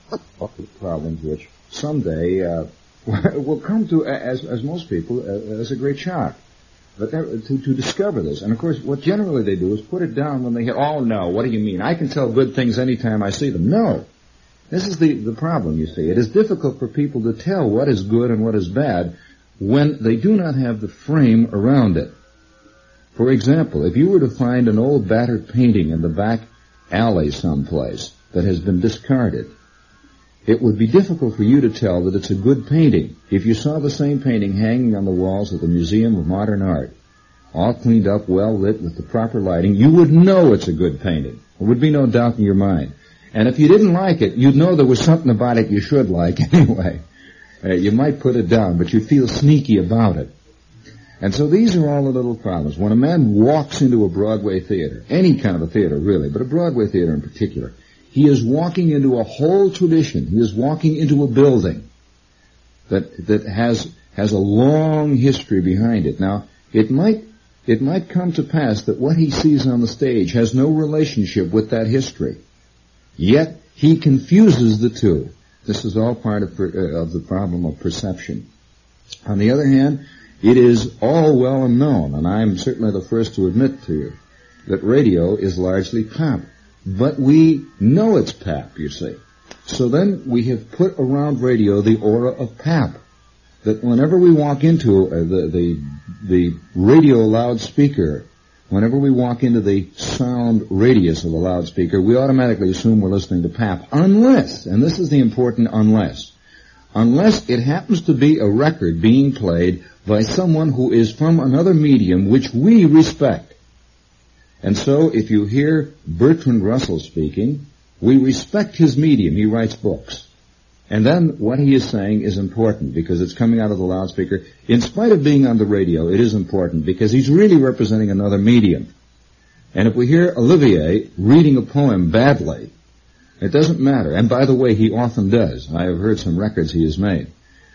problems which someday will come to, as most people, as a great shock. But to discover this. And, of course, what generally they do is put it down when they hear, oh, no, what do you mean? I can tell good things anytime I see them. No. This is the problem, you see. It is difficult for people to tell what is good and what is bad when they do not have the frame around it. For example, if you were to find an old battered painting in the back alley someplace that has been discarded, it would be difficult for you to tell that it's a good painting if you saw the same painting hanging on the walls of the Museum of Modern Art, all cleaned up, well lit with the proper lighting. You would know it's a good painting. There would be no doubt in your mind. And if you didn't like it, you'd know there was something about it you should like anyway. You might put it down, but you'd feel sneaky about it. And so these are all the little problems. When a man walks into a Broadway theater, any kind of a theater really, but a Broadway theater in particular, he is walking into a whole tradition. He is walking into a building that has a long history behind it. Now, it might come to pass that what he sees on the stage has no relationship with that history. Yet, he confuses the two. This is all part of the problem of perception. On the other hand, it is all well and known, and I'm certainly the first to admit to you, that radio is largely pop. But we know it's pap, you see. So then we have put around radio the aura of pap. That whenever we walk into the radio loudspeaker, whenever we walk into the sound radius of a loudspeaker, we automatically assume we're listening to pap. Unless, and this is the important unless it happens to be a record being played by someone who is from another medium which we respect. And so, if you hear Bertrand Russell speaking, we respect his medium. He writes books. And then what he is saying is important because it's coming out of the loudspeaker. In spite of being on the radio, it is important because he's really representing another medium. And if we hear Olivier reading a poem badly, it doesn't matter. And by the way, he often does. I have heard some records he has made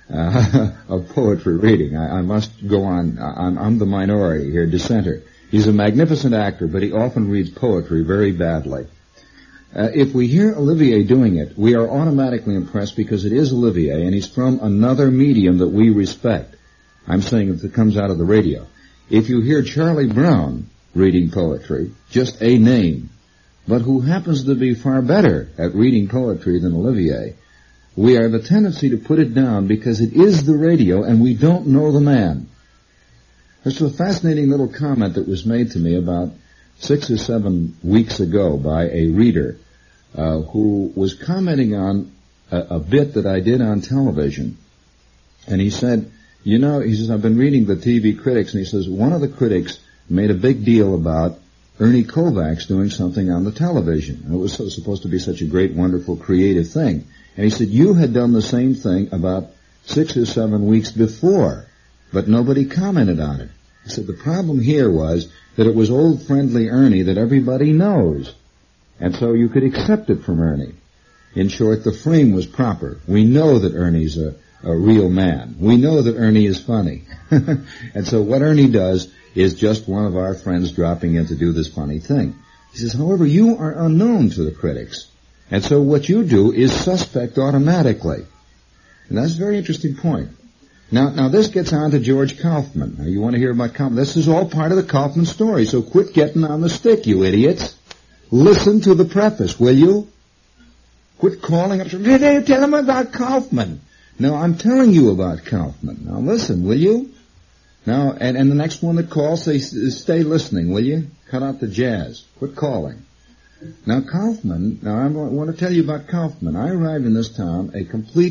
of poetry reading. I must go on. I'm the minority here, dissenter. He's a magnificent actor, but he often reads poetry very badly. If we hear Olivier doing it, we are automatically impressed because it is Olivier, and he's from another medium that we respect. I'm saying if it comes out of the radio. If you hear Charlie Brown reading poetry, just a name, but who happens to be far better at reading poetry than Olivier, we have a tendency to put it down because it is the radio and we don't know the man. There's a fascinating little comment that was made to me about 6 or 7 weeks ago by a reader who was commenting on a bit that I did on television. And he said, I've been reading the TV critics, and he says, one of the critics made a big deal about Ernie Kovacs doing something on the television. And it was supposed to be such a great, wonderful, creative thing. And he said, you had done the same thing about 6 or 7 weeks before, but nobody commented on it. He said the problem here was that it was old friendly Ernie that everybody knows. And so you could accept it from Ernie. In short, the frame was proper. We know that Ernie's a real man. We know that Ernie is funny. And so what Ernie does is just one of our friends dropping in to do this funny thing. He says, however, you are unknown to the critics. And so what you do is suspect automatically. And that's a very interesting point. Now this gets on to George Kaufman. Now, you want to hear about Kaufman? This is all part of the Kaufman story, so quit getting on the stick, you idiots. Listen to the preface, will you? Quit calling up. Tell him about Kaufman. No, I'm telling you about Kaufman. Now listen, will you? Now, and the next one that calls, say, stay listening, will you? Cut out the jazz. Quit calling. Now Kaufman, I want to tell you about Kaufman. I arrived in this town a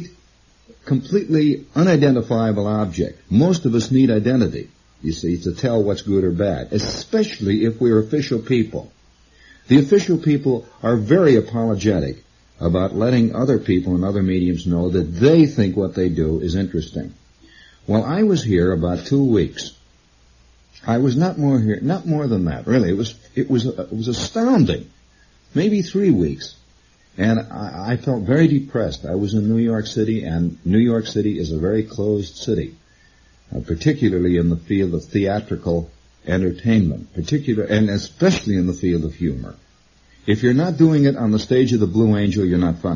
completely unidentifiable object. Most of us need identity, you see, to tell what's good or bad, especially if we're official people. The official people are very apologetic about letting other people in other mediums know that they think what they do is interesting. Well, I was here about 2 weeks. I was not more than that, really. It was astounding. Maybe 3 weeks. And I felt very depressed. I was in New York City, and New York City is a very closed city, particularly in the field of theatrical entertainment, and especially in the field of humor. If you're not doing it on the stage of the Blue Angel, you're not funny.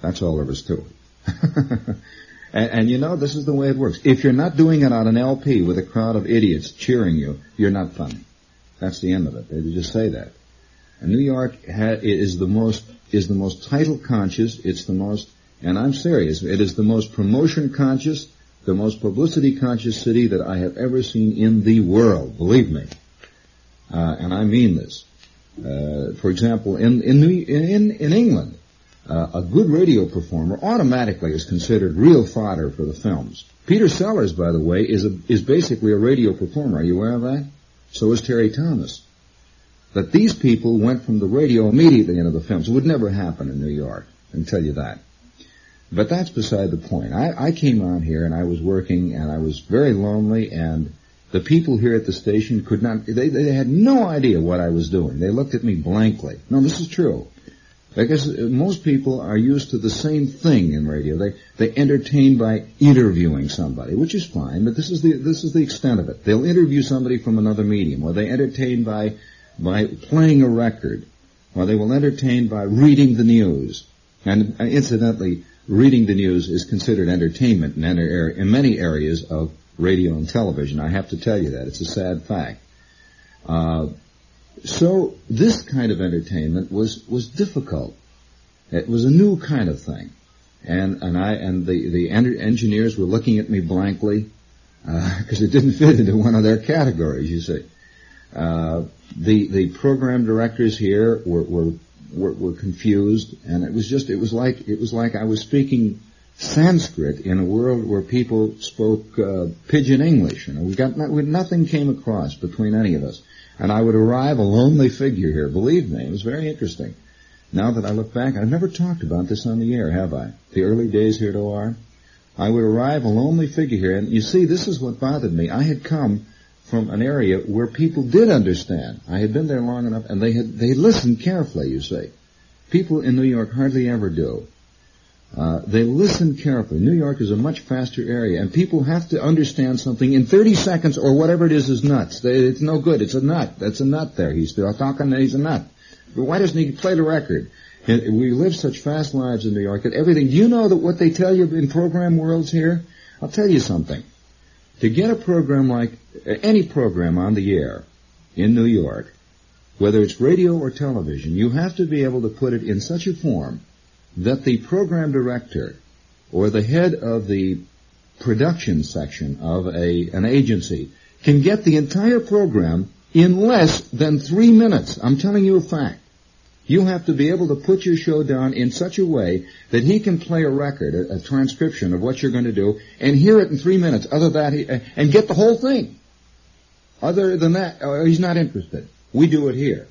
That's all there is to it. And you know, this is the way it works. If you're not doing it on an LP with a crowd of idiots cheering you, you're not funny. That's the end of it. They just say that. And New York is the most title conscious. It's the most, and I'm serious, it is the most promotion conscious, the most publicity conscious city that I have ever seen in the world. Believe me. And I mean this. For example, in England, a good radio performer automatically is considered real fodder for the films. Peter Sellers, by the way, is basically a radio performer. Are you aware of that? So is Terry Thomas. But these people went from the radio immediately into the films. It would never happen in New York, I can tell you that. But that's beside the point. I came out here and I was working and I was very lonely, and the people here at the station could not, they had no idea what I was doing. They looked at me blankly. No, this is true. Because most people are used to the same thing in radio. They entertain by interviewing somebody, which is fine, but this is the extent of it. They'll interview somebody from another medium, or they entertain by playing a record, or they will entertain by reading the news. And incidentally, reading the news is considered entertainment in many areas of radio and television. I have to tell you that. It's a sad fact. So this kind of entertainment was difficult. It was a new kind of thing, and the engineers were looking at me blankly because it didn't fit into one of their categories. You see, the program directors here were confused, and it was like I was speaking Sanskrit in a world where people spoke pidgin English. You know, nothing came across between any of us. And I would arrive a lonely figure here. Believe me, it was very interesting. Now that I look back, I've never talked about this on the air, have I? The early days here at OR. I would arrive a lonely figure here, and you see, this is what bothered me. I had come from an area where people did understand. I had been there long enough, and they listened carefully, you see. People in New York hardly ever do. They listen carefully. New York is a much faster area, and people have to understand something in 30 seconds or whatever it is nuts. It's no good. It's a nut. That's a nut there. He's talking, he's a nut. But why doesn't he play the record? We live such fast lives in New York that everything, do you know that what they tell you in program worlds here? I'll tell you something. To get a program like any program on the air in New York, whether it's radio or television, you have to be able to put it in such a form that the program director or the head of the production section of an agency can get the entire program in less than 3 minutes. I'm telling you a fact. You have to be able to put your show down in such a way that he can play a record, a transcription of what you're going to do, and hear it in 3 minutes, and get the whole thing. Other than that, he's not interested. We do it here.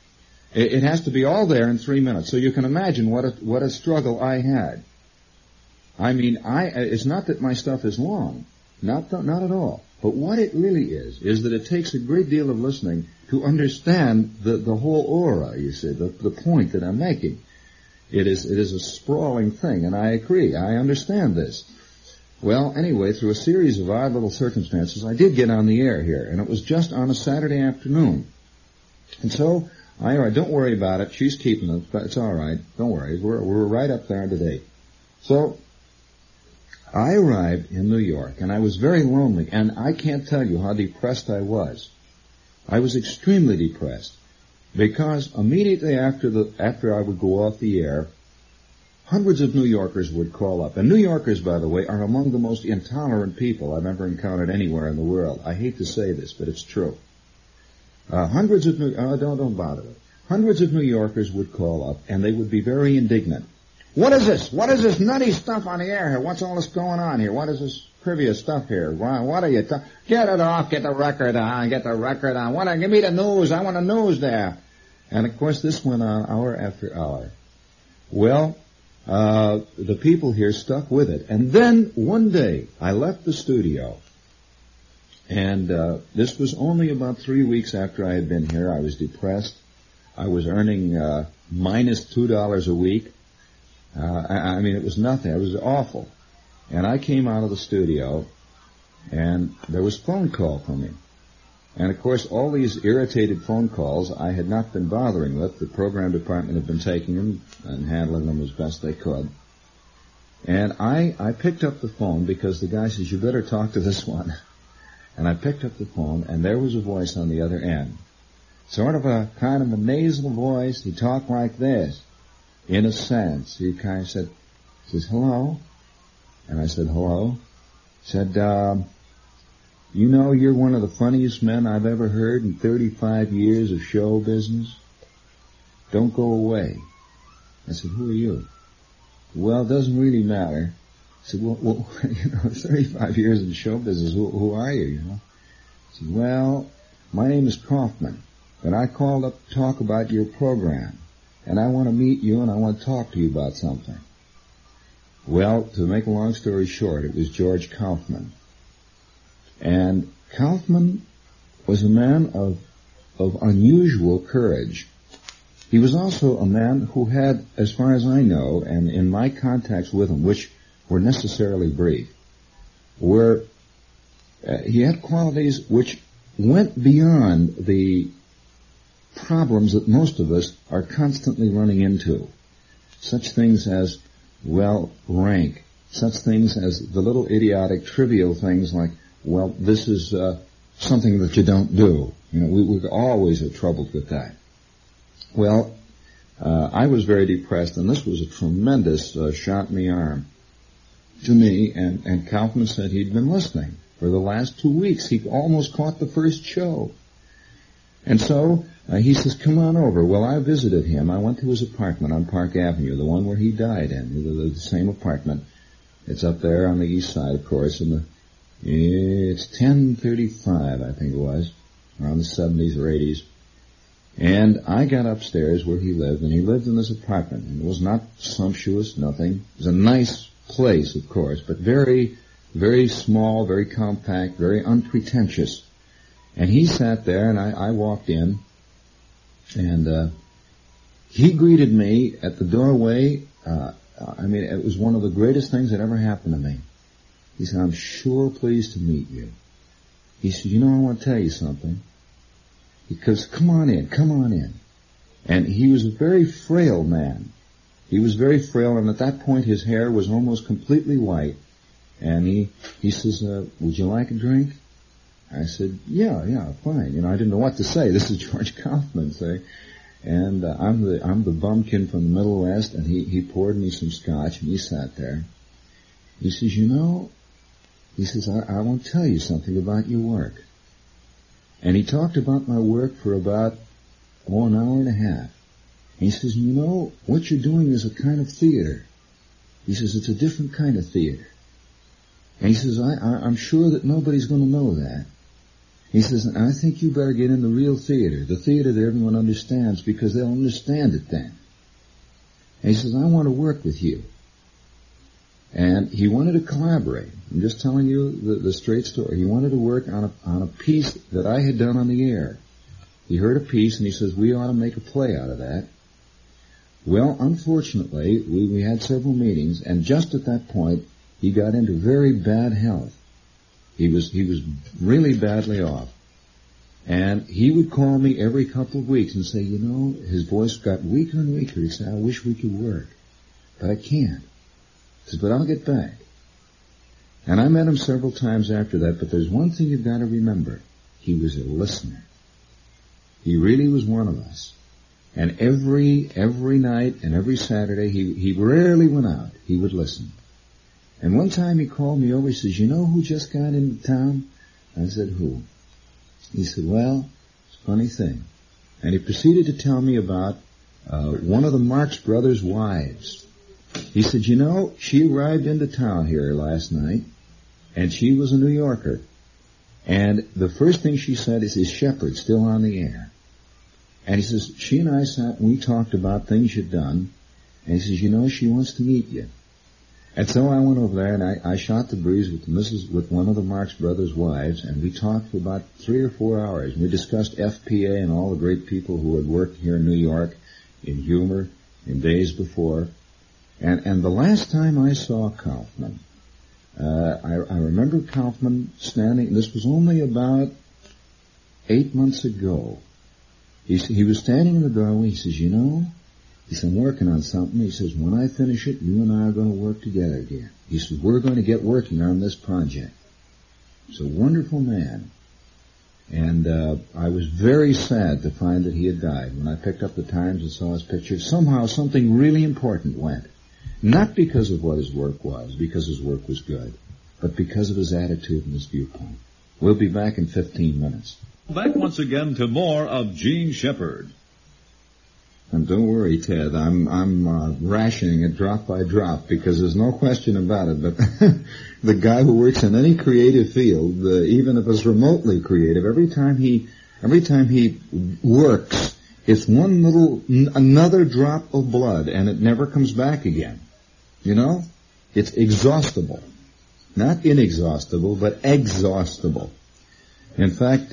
It has to be all there in 3 minutes. So you can imagine what a struggle I had. I mean, it's not that my stuff is long. Not at all. But what it really is that it takes a great deal of listening to understand the whole aura, you see, the point that I'm making. It is a sprawling thing, and I agree. I understand this. Well, anyway, through a series of odd little circumstances, I did get on the air here, and it was just on a Saturday afternoon. And so, don't worry about it. She's keeping it, but it's all right. Don't worry. We're right up there today. So, I arrived in New York, and I was very lonely, and I can't tell you how depressed I was. I was extremely depressed, because immediately after I would go off the air, hundreds of New Yorkers would call up. And New Yorkers, by the way, are among the most intolerant people I've ever encountered anywhere in the world. I hate to say this, but it's true. Don't bother it. Hundreds of New Yorkers would call up, and they would be very indignant. What is this? What is this nutty stuff on the air here? What's all this going on here? What is this trivia stuff here? What are you Get it off, get the record on. Give me the news. I want the news there. And of course this went on hour after hour. Well, the people here stuck with it. And then one day I left the studio. And this was only about 3 weeks after I had been here. I was depressed. I was earning minus $2 a week. I mean, it was nothing. It was awful. And I came out of the studio, and there was a phone call from me. And, of course, all these irritated phone calls I had not been bothering with. The program department had been taking them and handling them as best they could. And I picked up the phone because the guy says, you better talk to this one. And I picked up the phone, and there was a voice on the other end. Sort of a kind of a nasal voice. He talked like this, in a sense. He kind of says, hello? And I said, hello? He said, you know you're one of the funniest men I've ever heard in 35 years of show business? Don't go away. I said, who are you? Well, it doesn't really matter. I said, well 35 years in show business, who are you, you know? I said, well, my name is Kaufman, but I called up to talk about your program, and I want to meet you and I want to talk to you about something. Well, to make a long story short, it was George Kaufman. And Kaufman was a man of unusual courage. He was also a man who had, as far as I know, and in my contacts with him, which were necessarily brief, he had qualities which went beyond the problems that most of us are constantly running into. Such things as, well, rank. Such things as the little idiotic, trivial things like, well, this is something that you don't do. You know, we always are troubled with that. Well, I was very depressed, and this was a tremendous shot in the arm to me, and Kaufman said he'd been listening for the last 2 weeks. He almost caught the first show. And so he says, come on over. Well, I visited him. I went to his apartment on Park Avenue, the one where he died in, the same apartment. It's up there on the east side, of course, it's 1035, I think it was, around the 70s or 80s. And I got upstairs where he lived, and he lived in this apartment. And it was not sumptuous, nothing. It was a nice place, of course, but very, very small, very compact, very unpretentious. And he sat there, and I walked in, and he greeted me at the doorway. It was one of the greatest things that ever happened to me. He said, I'm sure pleased to meet you. He said, you know, I want to tell you something. Because, come on in. And he was a very frail man. He was very frail, and at that point his hair was almost completely white. And he says, would you like a drink? I said, yeah, fine. You know, I didn't know what to say. This is George Kaufman, say. And I'm the bumpkin from the Middle West, and he poured me some scotch, and he sat there. He says, you know, I want to tell you something about your work. And he talked about my work for about, an hour and a half. And he says, you know, what you're doing is a kind of theater. He says, it's a different kind of theater. And he says, I'm sure that nobody's going to know that. He says, I think you better get in the real theater, the theater that everyone understands, because they'll understand it then. And he says, I want to work with you. And he wanted to collaborate. I'm just telling you the straight story. He wanted to work on a piece that I had done on the air. He heard a piece, and he says, we ought to make a play out of that. Well, unfortunately, we had several meetings, and just at that point, he got into very bad health. He was really badly off. And he would call me every couple of weeks and say, you know, his voice got weaker and weaker. He'd say, I wish we could work, but I can't. He says, but I'll get back. And I met him several times after that, but there's one thing you've got to remember. He was a listener. He really was one of us. And every night and every Saturday, he rarely went out. He would listen. And one time he called me over. He says, you know who just got into town? I said, who? He said, well, it's a funny thing. And he proceeded to tell me about one of the Marx Brothers' wives. He said, you know, she arrived into town here last night, and she was a New Yorker. And the first thing she said is Shepherd still on the air? And he says, she and I sat and we talked about things you'd done. And he says, you know, she wants to meet you. And so I went over there and I shot the breeze with one of the Marx Brothers' wives, and we talked for about 3 or 4 hours. We discussed FPA and all the great people who had worked here in New York in humor in days before. And the last time I saw Kaufman, I remember Kaufman standing, this was only about 8 months ago. He was standing in the doorway. He says, you know, He said, I'm working on something. He says, when I finish it, you and I are going to work together again. He says, we're going to get working on this project. He's a wonderful man. And I was very sad to find that he had died. When I picked up the Times and saw his picture, somehow something really important went. Not because of what his work was, because his work was good, but because of his attitude and his viewpoint. We'll be back in 15 minutes. Back once again to more of Gene Shepherd. And don't worry, Ted, I'm rationing it drop by drop, because there's no question about it. But the guy who works in any creative field, even if it's remotely creative, every time he works, it's another drop of blood, and it never comes back again. You know, it's exhaustible, not inexhaustible, but exhaustible. In fact,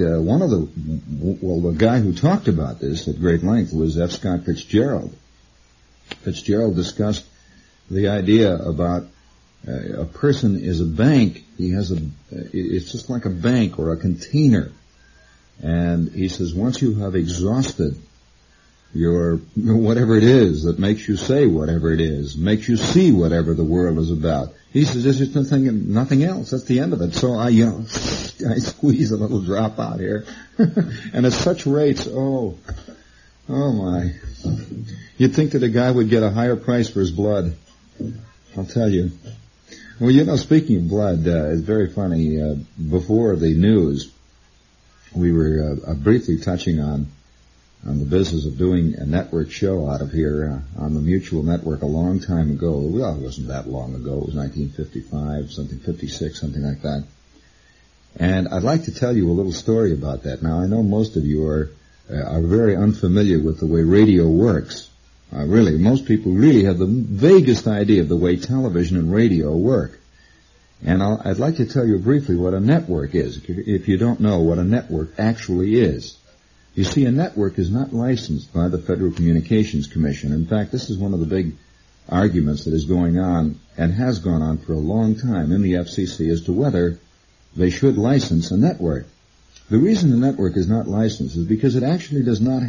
the guy who talked about this at great length was F. Scott Fitzgerald. Fitzgerald discussed the idea about a person is a bank. It's just like a bank or a container. And he says, once you have exhausted your whatever it is that makes you say whatever it is, makes you see whatever the world is about. He says, there's just nothing else. That's the end of it. So I squeeze a little drop out here. And at such rates, oh my. You'd think that a guy would get a higher price for his blood. I'll tell you. Well, speaking of blood, it's very funny. Before the news, we were briefly touching on the business of doing a network show out of here on the Mutual Network a long time ago. Well, it wasn't that long ago. It was 1955, 56, something like that. And I'd like to tell you a little story about that. Now, I know most of you are very unfamiliar with the way radio works. Really, most people really have the vaguest idea of the way television and radio work. And I'd like to tell you briefly what a network is, if you don't know what a network actually is. You see, a network is not licensed by the Federal Communications Commission. In fact, this is one of the big arguments that is going on and has gone on for a long time in the FCC as to whether they should license a network. The reason the network is not licensed is because it actually does not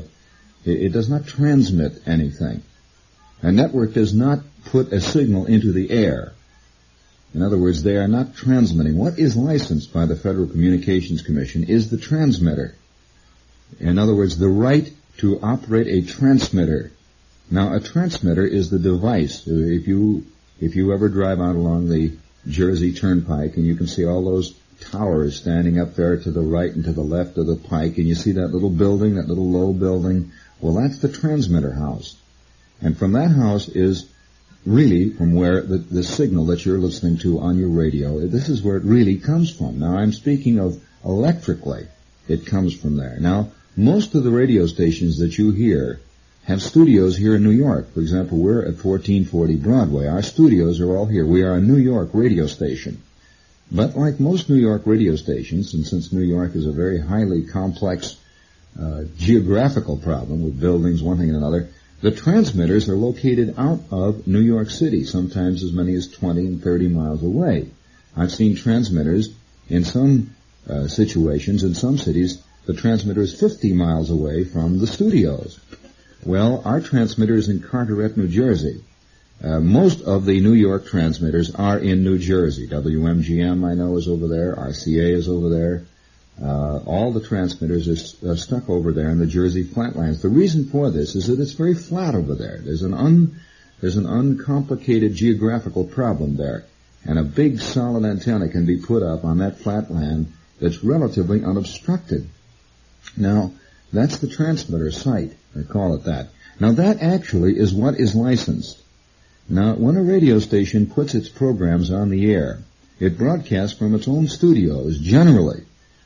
transmit anything. A network does not put a signal into the air. In other words, they are not transmitting. What is licensed by the Federal Communications Commission is the transmitter. In other words, the right to operate a transmitter. Now, a transmitter is the device. If you ever drive out along the Jersey Turnpike and you can see all those towers standing up there to the right and to the left of the pike, and you see that little building, that little low building, well, that's the transmitter house. And from that house is really from where the signal that you're listening to on your radio, this is where it really comes from. Now, I'm speaking of electrically. It comes from there. Now, most of the radio stations that you hear have studios here in New York. For example, we're at 1440 Broadway. Our studios are all here. We are a New York radio station. But like most New York radio stations, and since New York is a very highly complex geographical problem with buildings, one thing and another, the transmitters are located out of New York City, sometimes as many as 20 and 30 miles away. I've seen transmitters in some situations, in some cities, the transmitter is 50 miles away from the studios. Well, our transmitter is in Carteret, New Jersey. Most of the New York transmitters are in New Jersey. WMGM, I know, is over there. RCA is over there. All the transmitters are stuck over there in the Jersey flatlands. The reason for this is that it's very flat over there. There's an uncomplicated geographical problem there. And a big solid antenna can be put up on that flat land that's relatively unobstructed. Now, that's the transmitter site. I call it that. Now, that actually is what is licensed. Now, when a radio station puts its programs on the air, it broadcasts from its own studios, generally.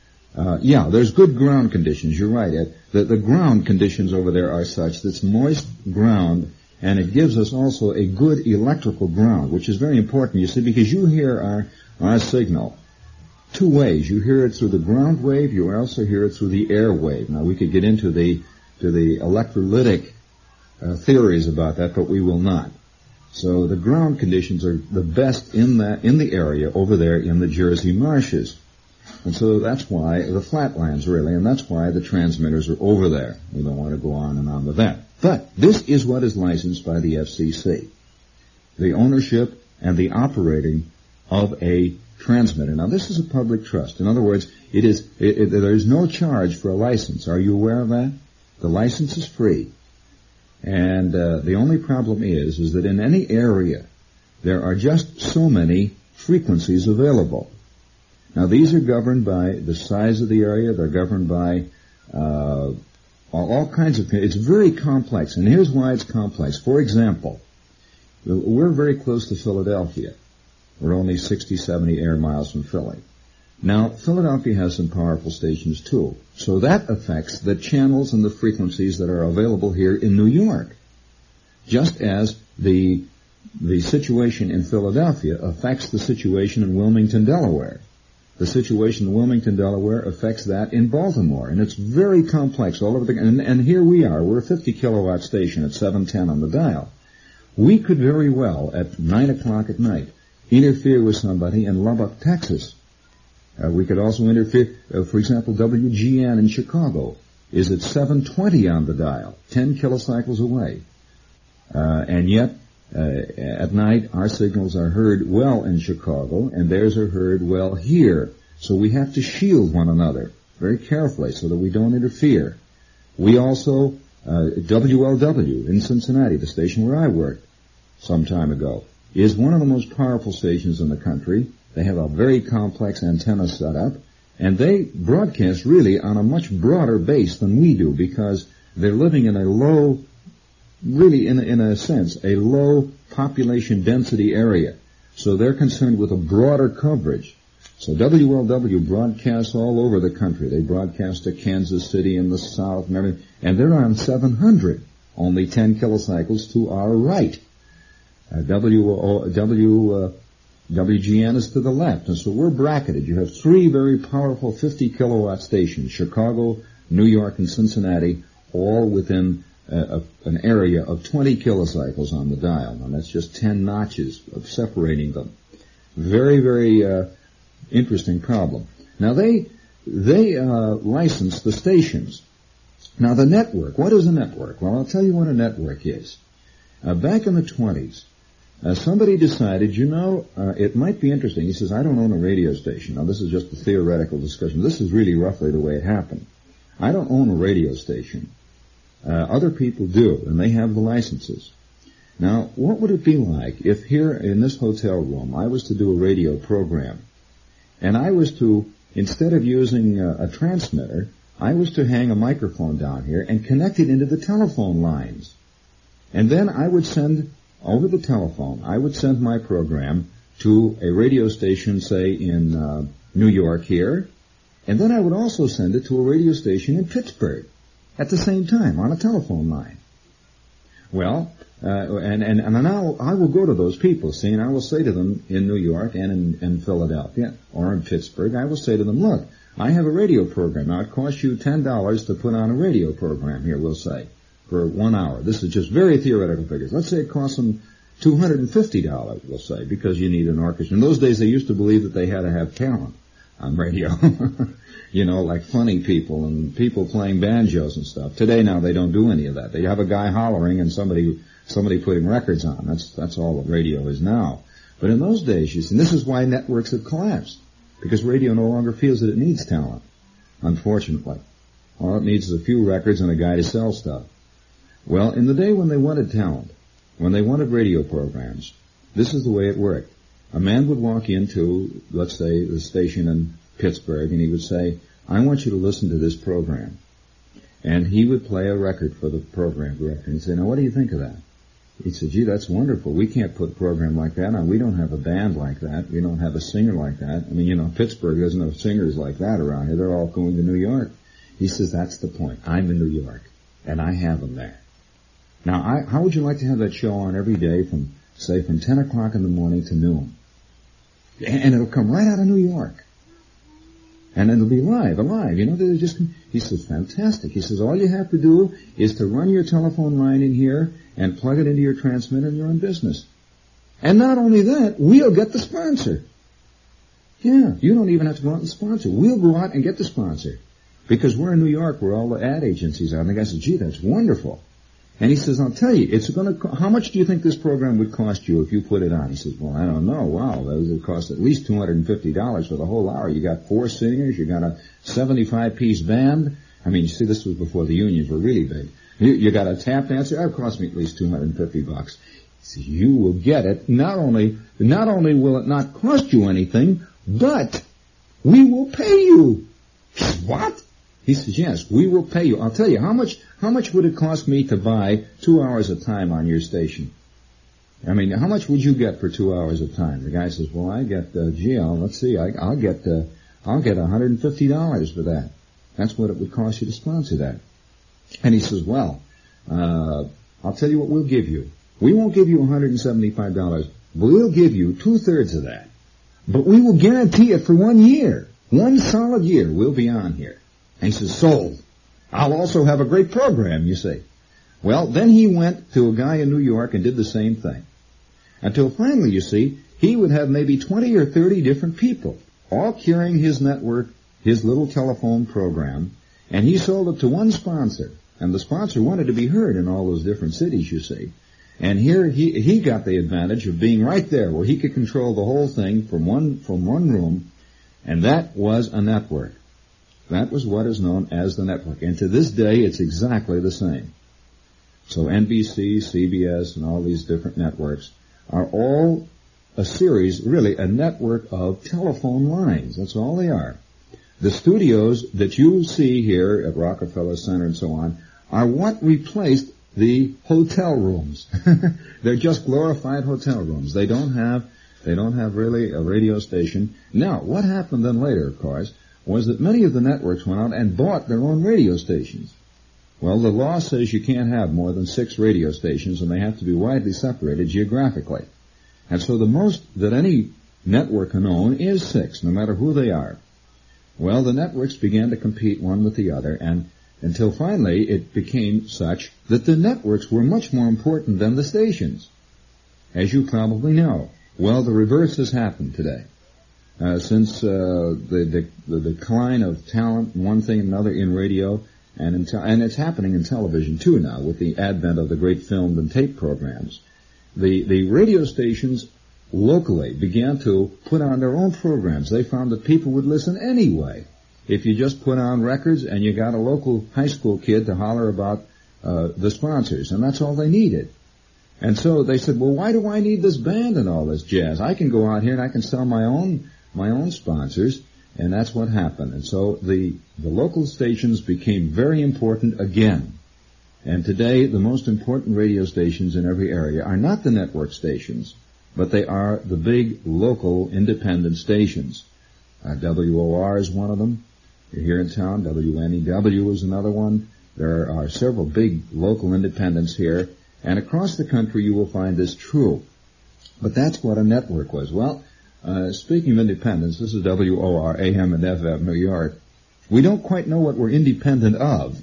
There's good ground conditions. You're right, Ed. The ground conditions over there are such that it's moist ground, and it gives us also a good electrical ground, which is very important, you see, because you hear our signal two ways. You hear it through the ground wave, you also hear it through the air wave. Now, we could get into the electrolytic theories about that, but we will not. So the ground conditions are the best in the area over there in the Jersey marshes. And so that's why the flatlands, really, and that's why the transmitters are over there. We don't want to go on and on with that. But this is what is licensed by the FCC. The ownership and the operating of a transmitter. Now, this is a public trust. In other words, there is no charge for a license. Are you aware of that? The license is free. And the only problem is that in any area, there are just so many frequencies available. Now, these are governed by the size of the area. They're governed by all kinds of things. It's very complex, and here's why it's complex. For example, we're very close to Philadelphia. We're only 60, 70 air miles from Philly. Now, Philadelphia has some powerful stations, too. So that affects the channels and the frequencies that are available here in New York. Just as the situation in Philadelphia affects the situation in Wilmington, Delaware. The situation in Wilmington, Delaware affects that in Baltimore. And it's very complex all over the... And here we are. We're a 50-kilowatt station at 710 on the dial. We could very well, at 9 o'clock at night, interfere with somebody in Lubbock, Texas. We could also interfere, for example, WGN in Chicago is at 720 on the dial, 10 kilocycles away. And yet, at night, our signals are heard well in Chicago, and theirs are heard well here. So we have to shield one another very carefully so that we don't interfere. We also, WLW in Cincinnati, the station where I worked some time ago, is one of the most powerful stations in the country. They have a very complex antenna setup, and they broadcast really on a much broader base than we do because they're living in a low, really in a sense, a low population density area. So they're concerned with a broader coverage. So WLW broadcasts all over the country. They broadcast to Kansas City in the south and everything, and they're on 700, only 10 kilocycles to our right. WGN is to the left, and so we're bracketed. You have three very powerful 50-kilowatt stations, Chicago, New York, and Cincinnati, all within an area of 20 kilocycles on the dial. Now, that's just 10 notches of separating them. Very, very interesting problem. Now, they license the stations. Now, the network. What is a network? Well, I'll tell you what a network is. Back in the 20s, somebody decided, it might be interesting. He says, I don't own a radio station. Now, this is just a theoretical discussion. This is really roughly the way it happened. I don't own a radio station. Other people do, and they have the licenses. Now, what would it be like if here in this hotel room I was to do a radio program, and I was to, instead of using a transmitter, I was to hang a microphone down here and connect it into the telephone lines. And then I would send, over the telephone, I would send my program to a radio station, say, in New York here, and then I would also send it to a radio station in Pittsburgh at the same time on a telephone line. Well, and now I will go to those people, see, and I will say to them in New York and in Philadelphia or in Pittsburgh, I will say to them, look, I have a radio program. Now, it costs you $10 to put on a radio program here, we'll say, for 1 hour. This is just very theoretical figures. Let's say it costs them $250, we'll say, because you need an orchestra. In those days, they used to believe that they had to have talent on radio. Like funny people and people playing banjos and stuff. Today now they don't do any of that. They have a guy hollering and somebody putting records on. That's all what radio is now. But in those days, you see, and this is why networks have collapsed. Because radio no longer feels that it needs talent, unfortunately. All it needs is a few records and a guy to sell stuff. Well, in the day when they wanted talent, when they wanted radio programs, this is the way it worked. A man would walk into, let's say, the station in Pittsburgh, and he would say, I want you to listen to this program. And he would play a record for the program director. And he'd say, now, what do you think of that? He said, gee, that's wonderful. We can't put a program like that on. We don't have a band like that. We don't have a singer like that. I mean, Pittsburgh doesn't have singers like that around here. They're all going to New York. He says, that's the point. I'm in New York, and I have them there. Now, how would you like to have that show on every day from 10 o'clock in the morning to noon? And it'll come right out of New York. And it'll be live. He says, fantastic. He says, all you have to do is to run your telephone line in here and plug it into your transmitter and you're in business. And not only that, we'll get the sponsor. Yeah, you don't even have to go out and sponsor. We'll go out and get the sponsor. Because we're in New York where all the ad agencies are. And the guy says, gee, that's wonderful. And he says, I'll tell you, how much do you think this program would cost you if you put it on? He says, well, I don't know. Wow, that would cost at least $250 for the whole hour. You got 4 singers, you got a 75-piece band. I mean, you see, this was before the unions were really big. You got a tap dancer, that would cost me at least $250. He says, you will get it. Not only will it not cost you anything, but we will pay you. What? He says, yes, we will pay you. I'll tell you, how much would it cost me to buy 2 hours of time on your station? I mean, how much would you get for 2 hours of time? The guy says, well, I get, let's see, I'll get $150 for that. That's what it would cost you to sponsor that. And he says, well, I'll tell you what we'll give you. We won't give you $175. We'll give you 2/3 of that. But we will guarantee it for 1 year. 1 solid year we'll be on here. And he says, sold. I'll also have a great program, you see. Well, then he went to a guy in New York and did the same thing. Until finally, you see, he would have maybe 20 or 30 different people, all carrying his network, his little telephone program, and he sold it to one sponsor. And the sponsor wanted to be heard in all those different cities, you see. And here he got the advantage of being right there where he could control the whole thing from one room, and that was a network. That was what is known as the network. And to this day, it's exactly the same. So NBC, CBS, and all these different networks are all a series, really a network of telephone lines. That's all they are. The studios that you see here at Rockefeller Center and so on are what replaced the hotel rooms. They're just glorified hotel rooms. They don't have really a radio station. Now, what happened then later, of course, was that many of the networks went out and bought their own radio stations. Well, the law says you can't have more than 6 radio stations, and they have to be widely separated geographically. And so the most that any network can own is 6, no matter who they are. Well, the networks began to compete one with the other, and until finally it became such that the networks were much more important than the stations, as you probably know. Well, the reverse has happened today. Since the decline of talent, one thing and another in radio, and it's happening in television too now with the advent of the great film and tape programs, the radio stations locally began to put on their own programs. They found that people would listen anyway. If you just put on records and you got a local high school kid to holler about the sponsors, and that's all they needed. And so they said, well, why do I need this band and all this jazz? I can go out here and I can sell my own sponsors, and that's what happened. And so the local stations became very important again. And today, the most important radio stations in every area are not the network stations, but they are the big local independent stations. WOR is one of them. You're here in town. WNEW is another one. There are several big local independents here, and across the country you will find this true. But that's what a network was. Well, speaking of independence, this is WOR, AM and FM, New York. We don't quite know what we're independent of.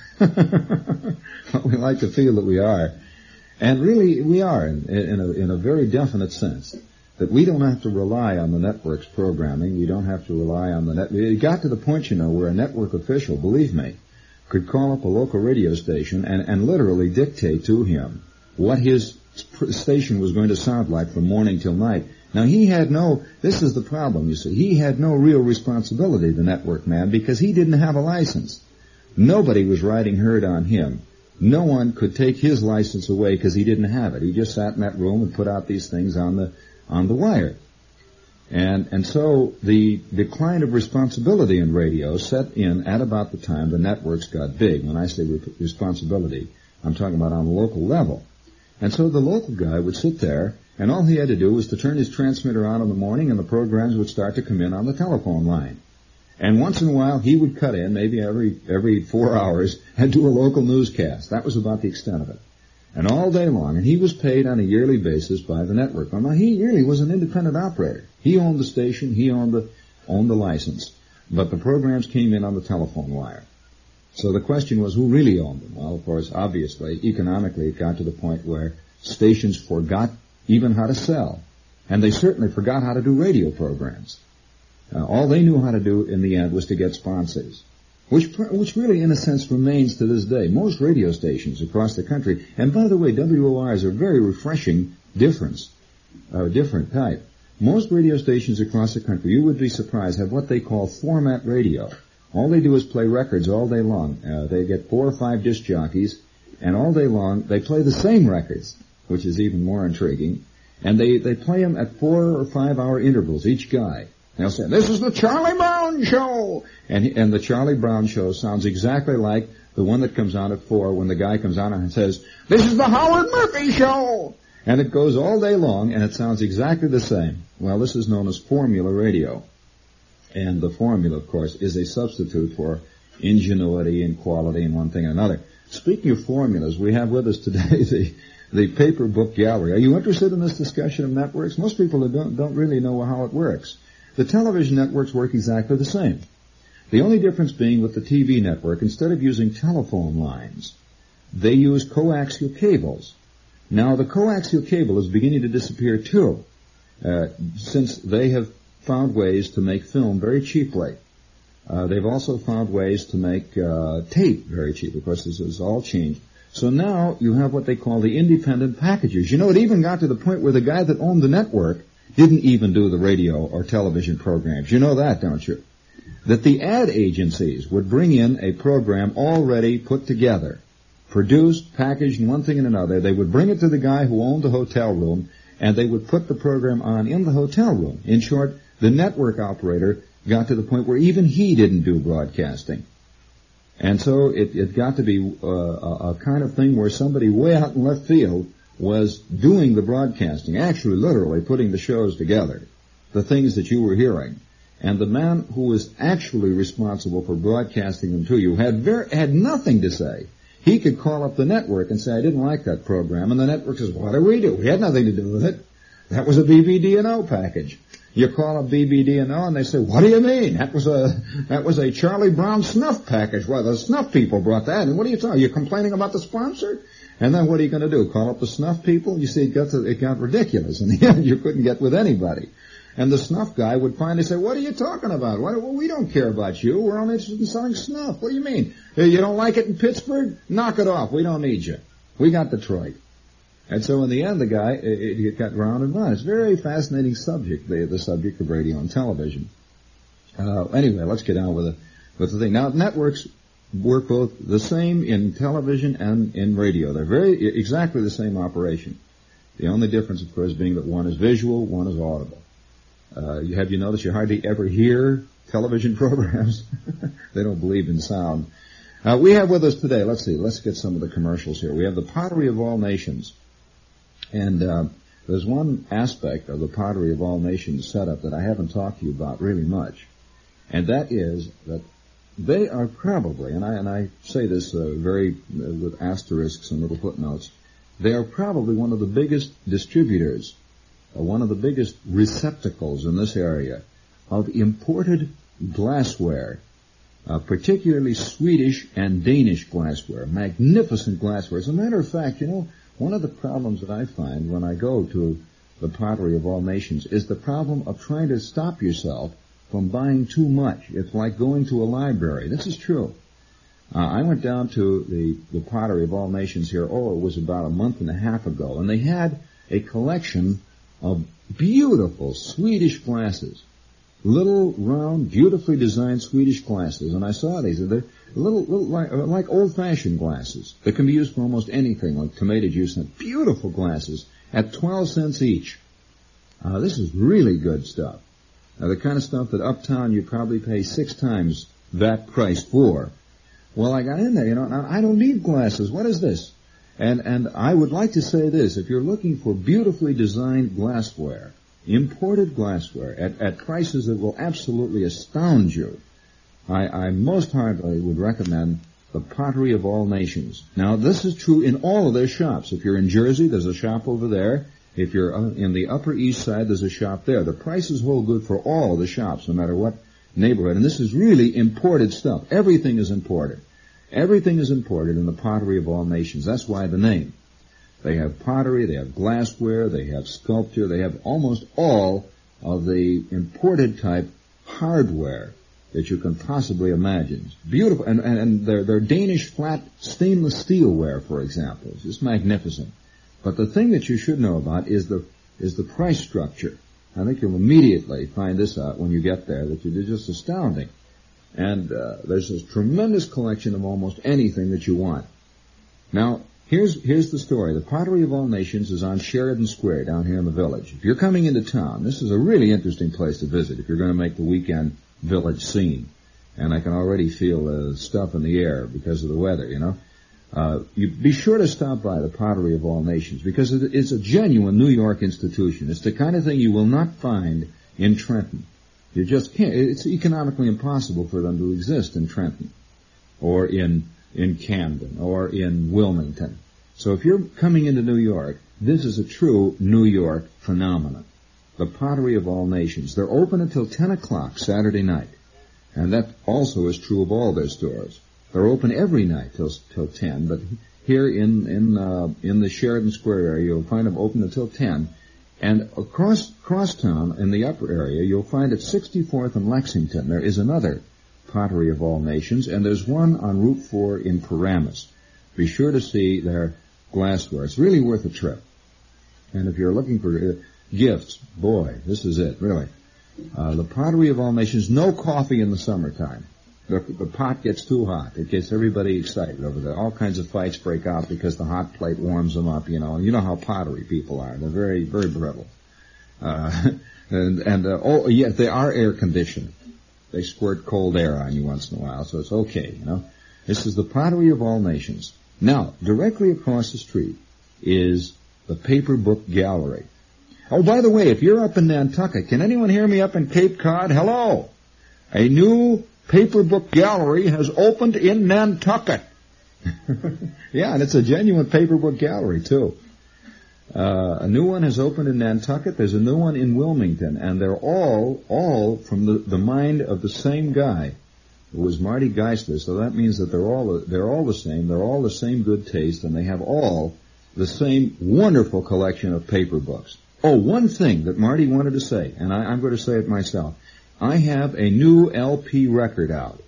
But we like to feel that we are. And really, we are in a very definite sense. That we don't have to rely on the network's programming. We don't have to rely on the net. It got to the point, where a network official, believe me, could call up a local radio station and literally dictate to him what his station was going to sound like from morning till night. Now, this is the problem, you see. He had no real responsibility, the network man, because he didn't have a license. Nobody was riding herd on him. No one could take his license away because he didn't have it. He just sat in that room and put out these things on the wire. And so the decline of responsibility in radio set in at about the time the networks got big. When I say responsibility, I'm talking about on a local level. And so the local guy would sit there, and all he had to do was to turn his transmitter on in the morning, and the programs would start to come in on the telephone line. And once in a while, he would cut in, maybe every 4 hours, and do a local newscast. That was about the extent of it. And all day long, and he was paid on a yearly basis by the network. Now, he really was an independent operator. He owned the station, he owned the license. But the programs came in on the telephone wire. So the question was, who really owned them? Well, of course, obviously, economically, it got to the point where stations forgot even how to sell. And they certainly forgot how to do radio programs. All they knew how to do in the end was to get sponsors. which really, in a sense, remains to this day. Most radio stations across the country, and by the way, WORs are very refreshing different type. Most radio stations across the country, you would be surprised, have what they call format radio. All they do is play records all day long. They get 4 or 5 disc jockeys, and all day long they play the same records, which is even more intriguing. And they play them at 4 or 5 hour intervals, each guy. They'll say, "This is the Charlie Brown Show!" And the Charlie Brown Show sounds exactly like the one that comes on at 4 when the guy comes on and says, "This is the Howard Murphy Show!" And it goes all day long, and it sounds exactly the same. Well, this is known as formula radio. And the formula, of course, is a substitute for ingenuity and quality and one thing and another. Speaking of formulas, we have with us today the Paper Book Gallery. Are you interested in this discussion of networks? Most people don't really know how it works. The television networks work exactly the same. The only difference being with the TV network, instead of using telephone lines, they use coaxial cables. Now, the coaxial cable is beginning to disappear, too, since they have found ways to make film very cheaply. They've also found ways to make tape very cheap. Of course, this has all changed. So now you have what they call the independent packages. You know, it even got to the point where the guy that owned the network didn't even do the radio or television programs. You know that, don't you? That the ad agencies would bring in a program already put together, produced, packaged, and one thing and another. They would bring it to the guy who owned the hotel room, and they would put the program on in the hotel room. In short, the network operator got to the point where even he didn't do broadcasting. And so it got to be a kind of thing where somebody way out in left field was doing the broadcasting, actually literally putting the shows together, the things that you were hearing. And the man who was actually responsible for broadcasting them to you had nothing to say. He could call up the network and say, "I didn't like that program," and the network says, "What do we do? We had nothing to do with it. That was a BBD&O package." You call up BBD&O and they say, "What do you mean? That was a Charlie Brown snuff package." Well, the snuff people brought that, and what are you talking? You're complaining about the sponsor? And then what are you going to do? Call up the snuff people? You see, it got ridiculous. In the end, you couldn't get with anybody. And the snuff guy would finally say, "What are you talking about? Well, we don't care about you. We're only interested in selling snuff. What do you mean? You don't like it in Pittsburgh? Knock it off. We don't need you. We got Detroit." And so in the end, the guy, it got round and round. It's a very fascinating subject, the subject of radio and television. Anyway, let's get on with the thing. Now, networks work both the same in television and in radio. They're exactly the same operation. The only difference, of course, being that one is visual, one is audible. Have you noticed you hardly ever hear television programs? They don't believe in sound. We have with us today, let's get some of the commercials here. We have the Pottery of All Nations. And there's one aspect of the Pottery of All Nations setup that I haven't talked to you about really much. And that is that they are probably, and I say this with asterisks and little footnotes, they are probably one of the biggest distributors, one of the biggest receptacles in this area of imported glassware, particularly Swedish and Danish glassware, magnificent glassware. As a matter of fact, you know, one of the problems that I find when I go to the Pottery of All Nations is the problem of trying to stop yourself from buying too much. It's like going to a library. This is true. I went down to the Pottery of All Nations here, it was about a month and a half ago, and they had a collection of beautiful Swedish glasses. Little, round, beautifully designed Swedish glasses. And I saw these. They're little like old-fashioned glasses that can be used for almost anything, like tomato juice. And beautiful glasses at 12 cents each. This is really good stuff. The kind of stuff that uptown you'd probably pay 6 times that price for. Well, I got in there, you know, now I don't need glasses. What is this? And I would like to say this. If you're looking for beautifully designed glassware, imported glassware at prices that will absolutely astound you, I most heartily would recommend the Pottery of All Nations. Now, this is true in all of their shops. If you're in Jersey, there's a shop over there. If you're in the Upper East Side, there's a shop there. The prices hold good for all the shops, no matter what neighborhood. And this is really imported stuff. Everything is imported. Everything is imported in the Pottery of All Nations. That's why the name. They have pottery, they have glassware, they have sculpture, they have almost all of the imported type hardware that you can possibly imagine. It's beautiful, and they're Danish flat stainless steelware, for example. It's just magnificent. But the thing that you should know about is the price structure. I think you'll immediately find this out when you get there, that they're just astounding. And there's this tremendous collection of almost anything that you want. Now, here's the story. The Pottery of All Nations is on Sheridan Square down here in the village. If you're coming into town, this is a really interesting place to visit if you're going to make the weekend village scene. And I can already feel stuff in the air because of the weather, you know. You be sure to stop by the Pottery of All Nations because it's a genuine New York institution. It's the kind of thing you will not find in Trenton. You just can't. It's economically impossible for them to exist in Trenton or in Camden or in Wilmington. So if you're coming into New York, this is a true New York phenomenon. The Pottery of All Nations. They're open until 10 o'clock Saturday night. And that also is true of all their stores. They're open every night till 10, but here in the Sheridan Square area, you'll find them open until 10. And across town in the upper area, you'll find at 64th and Lexington, there is another Pottery of All Nations, and there's one on Route 4 in Paramus. Be sure to see their glassware. It's really worth a trip. And if you're looking for gifts, boy, this is it, really. The Pottery of All Nations, no coffee in the summertime. The pot gets too hot. It gets everybody excited over there. All kinds of fights break out because the hot plate warms them up, you know. And you know how pottery people are. They're very, very brittle. Oh, yes, they are air conditioned. They squirt cold air on you once in a while, so it's okay, you know. This is the Pottery of All Nations. Now, directly across the street is the Paper Book Gallery. Oh, by the way, if you're up in Nantucket, can anyone hear me up in Cape Cod? Hello! A new Paper Book Gallery has opened in Nantucket. Yeah, and it's a genuine paper book gallery, too. A new one has opened in Nantucket. There's a new one in Wilmington, and they're all from the mind of the same guy, who was Marty Geisler. So that means that they're all the same. They're all the same good taste, and they have all the same wonderful collection of paper books. Oh, one thing that Marty wanted to say, and I'm going to say it myself. I have a new LP record out.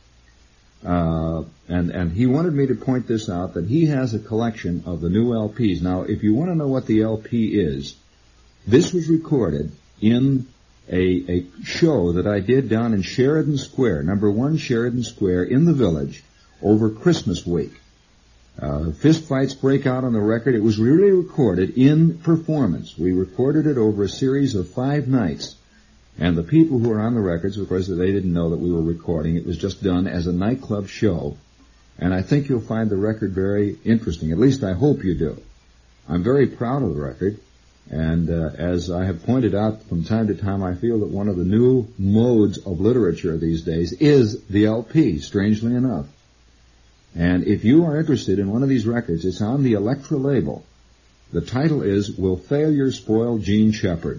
And he wanted me to point this out, that he has a collection of the new LPs. Now, if you want to know what the LP is, this was recorded in a show that I did down in Sheridan Square, number 1 Sheridan Square in the Village, over Christmas week. Fist fights break out on the record. It was really recorded in performance. We recorded it over a series of 5 nights. And the people who were on the records, of course, they didn't know that we were recording. It was just done as a nightclub show. And I think you'll find the record very interesting. At least I hope you do. I'm very proud of the record. And as I have pointed out from time to time, I feel that one of the new modes of literature these days is the LP, strangely enough. And if you are interested in one of these records, it's on the Elektra label. The title is Will Failure Spoil Gene Shepard?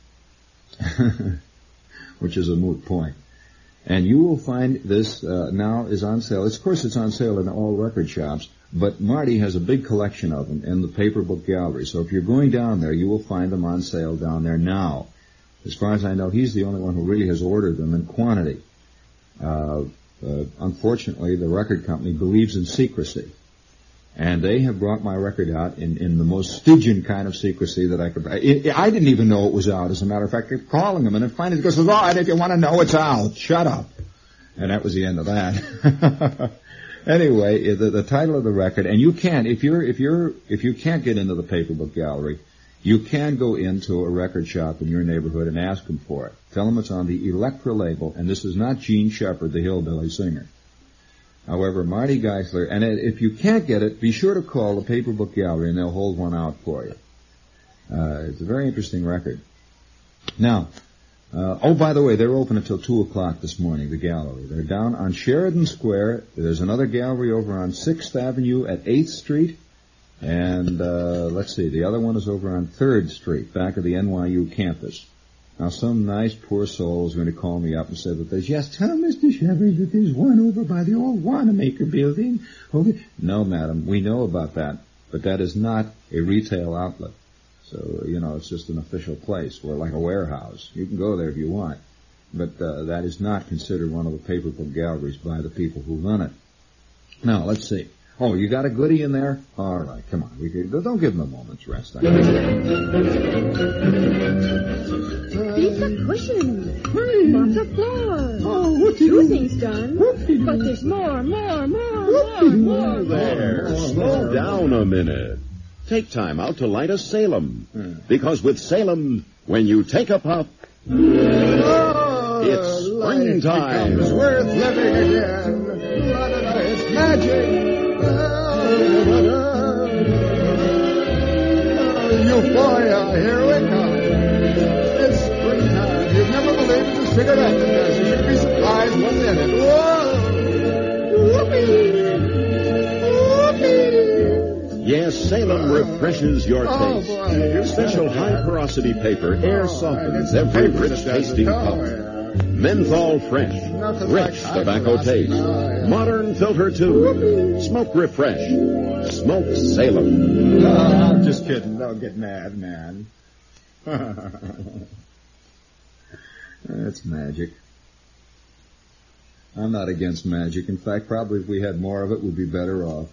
Which is a moot point. And you will find this now is on sale. Of course, it's on sale in all record shops, but Marty has a big collection of them in the Paper Book Gallery. So if you're going down there, you will find them on sale down there now. As far as I know, he's the only one who really has ordered them in quantity. Unfortunately, the record company believes in secrecy. And they have brought my record out in the most Stygian kind of secrecy that I could. I didn't even know it was out, as a matter of fact. I kept calling them, and then finally he goes, all right, if you want to know, it's out. Shut up. And that was the end of that. Anyway, the title of the record, and you can, if you can't get into the Paper Book Gallery, you can go into a record shop in your neighborhood and ask them for it. Tell them it's on the Elektra label, and this is not Gene Shepard, the hillbilly singer. However, Marty Geisler, and if you can't get it, be sure to call the Paper Book Gallery and they'll hold one out for you. It's a very interesting record. Now, by the way, they're open until 2 o'clock this morning, the gallery. They're down on Sheridan Square. There's another gallery over on 6th Avenue at 8th Street. And, let's see, the other one is over on 3rd Street, back of the NYU campus. Now, some nice poor soul is going to call me up and say that there's, yes, tell Mr. Shepard that there's one over by the old Wanamaker building. Okay. No, madam, we know about that, but that is not a retail outlet. So, it's just an official place. We're like a warehouse. You can go there if you want. But that is not considered one of the paper book galleries by the people who run it. Now, let's see. Oh, you got a goodie in there? All right, come on. Don't give them a moment's rest. Pizza cushions. Lots of flour. Oh, Juicing's done. But there's more. There. Slow down a minute. Take time out to light a Salem. Because with Salem, when you take a puff, it's springtime. It's worth living again. It's magic. Euphoria, here we come. It's springtime. You've never believed it's a cigarette. You should be surprised what's in it. Whoa! Whoopee! Yes, Salem refreshes your taste. Boy. Special high porosity paper air softens every rich tasting puff. Menthol fresh, rich tobacco taste. Modern filter too. Smoke refresh. Smoke Salem. No, I'm just kidding. Don't get mad, man. That's magic. I'm not against magic. In fact, probably if we had more of it, we'd be better off.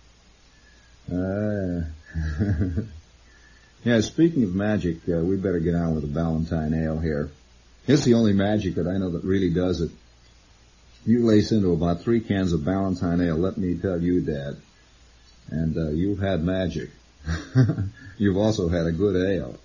Yeah, speaking of magic, we better get on with the Ballantine Ale here. It's the only magic that I know that really does it. You lace into about 3 cans of Ballantine Ale, let me tell you, Dad. And you've had magic. You've also had a good ale.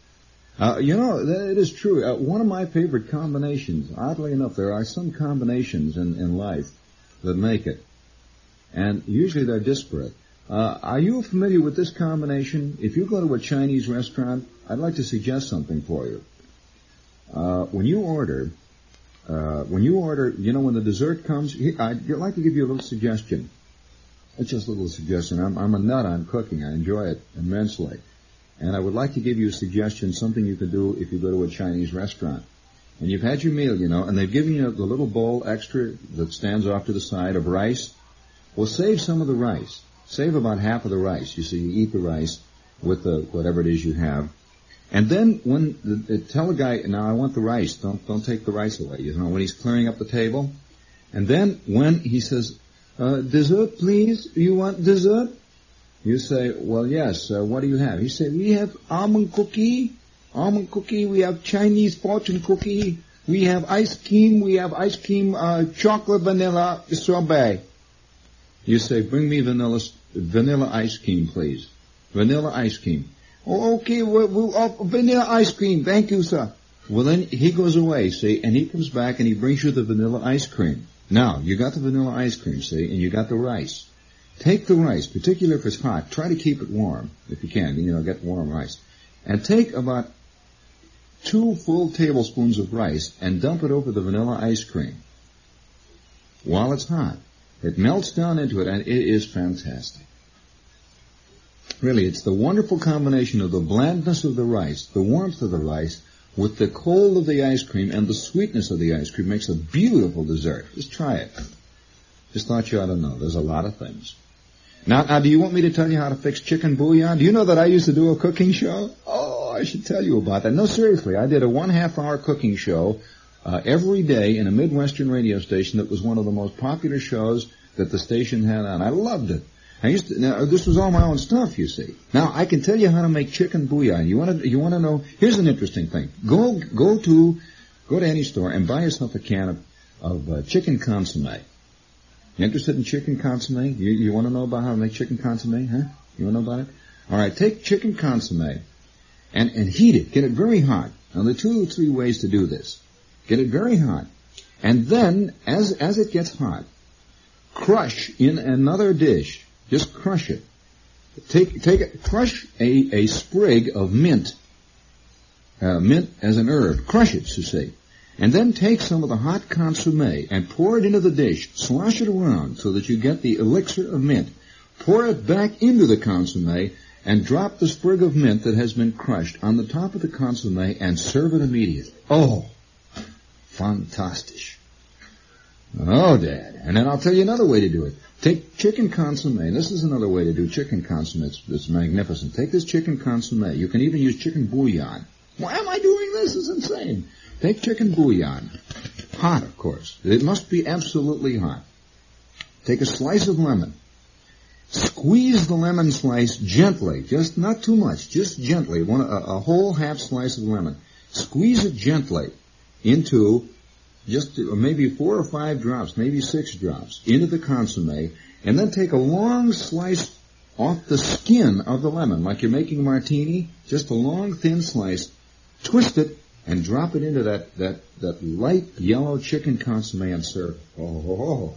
It is true. One of my favorite combinations, oddly enough, there are some combinations in life that make it. And usually they're disparate. Are you familiar with this combination? If you go to a Chinese restaurant, I'd like to suggest something for you. When you order, when the dessert comes, I'd like to give you a little suggestion. It's just a little suggestion. I'm a nut on cooking. I enjoy it immensely. And I would like to give you a suggestion, something you can do if you go to a Chinese restaurant. And you've had your meal, and they've given you the little bowl extra that stands off to the side of rice. Well, save some of the rice. Save about half of the rice. You see, you eat the rice with whatever it is you have. And then tell the guy, now I want the rice. Don't take the rice away. When he's clearing up the table. And then when he says, dessert, please. You want dessert? You say, well, yes. What do you have? He said, we have almond cookie. We have Chinese fortune cookie. We have ice cream. Chocolate, vanilla, strawberry. You say, bring me vanilla ice cream, please. Vanilla ice cream. Oh, okay, vanilla ice cream. Thank you, sir. Well, then he goes away, see, and he comes back and he brings you the vanilla ice cream. Now, you got the vanilla ice cream, see, and you got the rice. Take the rice, particularly if it's hot. Try to keep it warm, if you can, get warm rice. And take about 2 full tablespoons of rice and dump it over the vanilla ice cream while it's hot. It melts down into it, and it is fantastic. Really, it's the wonderful combination of the blandness of the rice, the warmth of the rice, with the cold of the ice cream and the sweetness of the ice cream makes a beautiful dessert. Just try it. Just thought you ought to know. There's a lot of things. Now, do you want me to tell you how to fix chicken bouillon? Do you know that I used to do a cooking show? Oh, I should tell you about that. No, seriously, I did a 1.5-hour cooking show every day in a Midwestern radio station that was one of the most popular shows that the station had on. I loved it. This was all my own stuff, you see. Now, I can tell you how to make chicken bouillon. You want to know? Here's an interesting thing. Go to any store and buy yourself a can of chicken consommé. You interested in chicken consommé? You want to know about how to make chicken consommé, huh? You want to know about it? All right, take chicken consommé and heat it. Get it very hot. Now, there are 2 or 3 ways to do this. Get it very hot. And then, as it gets hot, crush in another dish. Just crush it. Crush a sprig of mint. Mint as an herb. Crush it, you see. And then take some of the hot consommé and pour it into the dish. Slosh it around so that you get the elixir of mint. Pour it back into the consommé and drop the sprig of mint that has been crushed on the top of the consommé and serve it immediately. Oh, fantastic. Oh, Dad. And then I'll tell you another way to do it. Take chicken consommé. This is another way to do chicken consommé. It's magnificent. Take this chicken consommé. You can even use chicken bouillon. Why am I doing this? It's insane. Take chicken bouillon. Hot, of course. It must be absolutely hot. Take a slice of lemon. Squeeze the lemon slice gently, just not too much, just gently, a whole half slice of lemon. Squeeze it gently into just maybe 4 or 5 drops, maybe 6 drops, into the consommé, and then take a long slice off the skin of the lemon, like you're making a martini, just a long, thin slice, twist it, and drop it into that light yellow chicken consommé and serve. Oh.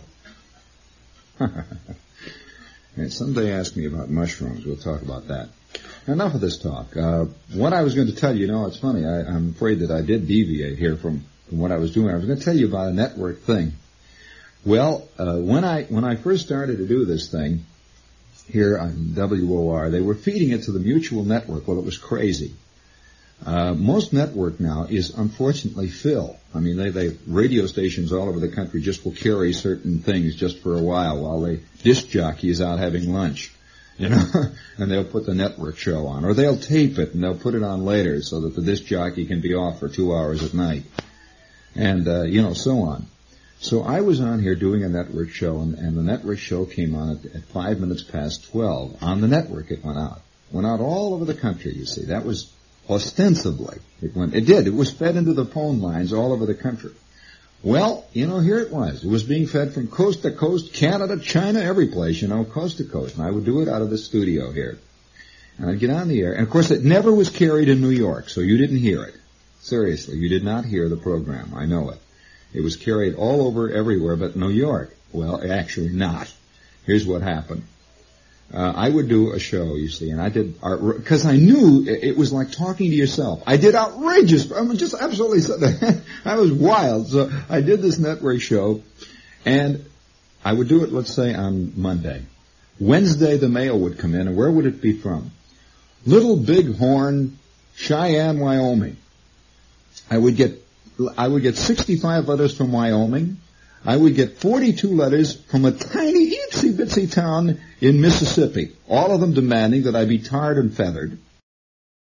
And someday ask me about mushrooms. We'll talk about that. Enough of this talk. What I was going to tell you, it's funny. I'm afraid that I did deviate here from what I was doing. I was going to tell you about a network thing. Well, when I first started to do this thing here on WOR, they were feeding it to the Mutual Network. Well, it was crazy. Most network now is unfortunately Phil. I mean, they radio stations all over the country just will carry certain things just for a while the disc jockey is out having lunch, and they'll put the network show on, or they'll tape it and they'll put it on later so that the disc jockey can be off for 2 hours at night, and so on. So I was on here doing a network show, and the network show came on at 5 minutes past 12. On the network it went out all over the country. You see, that was ostensibly, it was fed into the phone lines all over the country. Well, here it was. It was being fed from coast to coast, Canada, China, every place, coast to coast. And I would do it out of the studio here. And I'd get on the air. And, of course, it never was carried in New York, so you didn't hear it. Seriously, you did not hear the program. I know it. It was carried all over everywhere but New York. Well, actually not. Here's what happened. I would do a show, you see, and I did, because I knew it was like talking to yourself. I did outrageous, just absolutely, I was wild. So I did this network show, and I would do it, let's say, on Monday. Wednesday, the mail would come in, and where would it be from? Little Bighorn, Cheyenne, Wyoming. I would get 65 letters from Wyoming. I would get 42 letters from a tiny, itsy-bitsy town in Mississippi, all of them demanding that I be tarred and feathered.